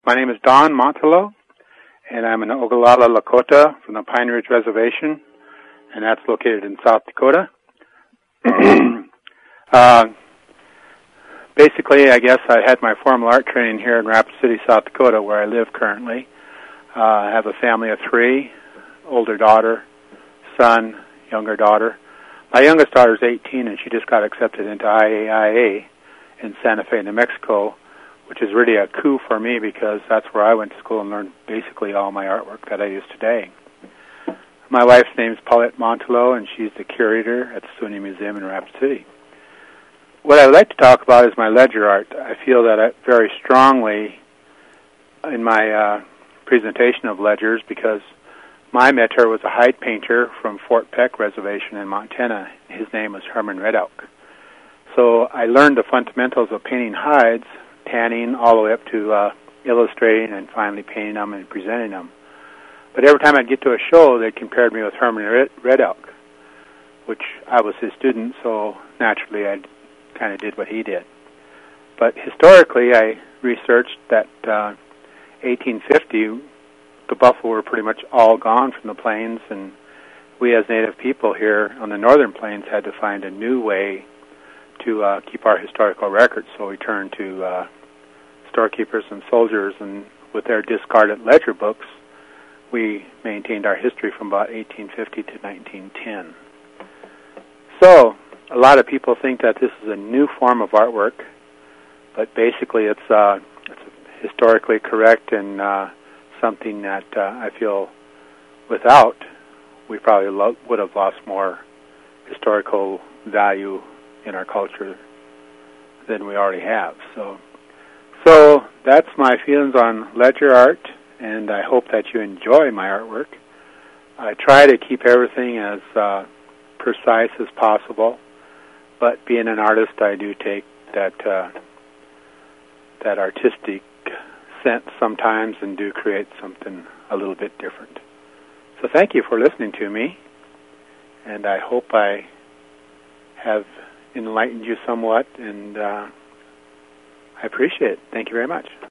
My name is Don Montello, and I'm an Oglala Lakota from the Pine Ridge Reservation, and that's located in South Dakota. Basically, I guess I had my formal art training here in Rapid City, South Dakota, where I live currently. I have a family of three, older daughter, son, younger daughter. My youngest daughter is 18, and she just got accepted into IAIA in Santa Fe, New Mexico, which is really a coup for me because that's where I went to school and learned basically all my artwork that I use today. My wife's name is Paulette Montello, and she's the curator at the SUNY Museum in Rapid City. What I would like to talk about is my ledger art. I feel that I very strongly in my presentation of ledgers because my mentor was a hide painter from Fort Peck Reservation in Montana. His name was Herman Red Elk. So I learned the fundamentals of painting hides, tanning all the way up to illustrating and finally painting them and presenting them. But every time I'd get to a show, they compared me with Herman Red Elk, which I was his student, so naturally I kind of did what he did. But historically, I researched that 1850, the buffalo were pretty much all gone from the plains, and we as Native people here on the northern plains had to find a new way to keep our historical records. So we turned to storekeepers and soldiers, and with their discarded ledger books, we maintained our history from about 1850 to 1910. So a lot of people think that this is a new form of artwork, but basically it's historically correct and something that I feel without we probably would have lost more historical value in our culture than we already have. So that's my feelings on ledger art, and I hope that you enjoy my artwork. I try to keep everything as precise as possible, but being an artist, I do take that artistic sense sometimes and do create something a little bit different. So thank you for listening to me, and I hope I have enlightened you somewhat, and I appreciate it. Thank you very much.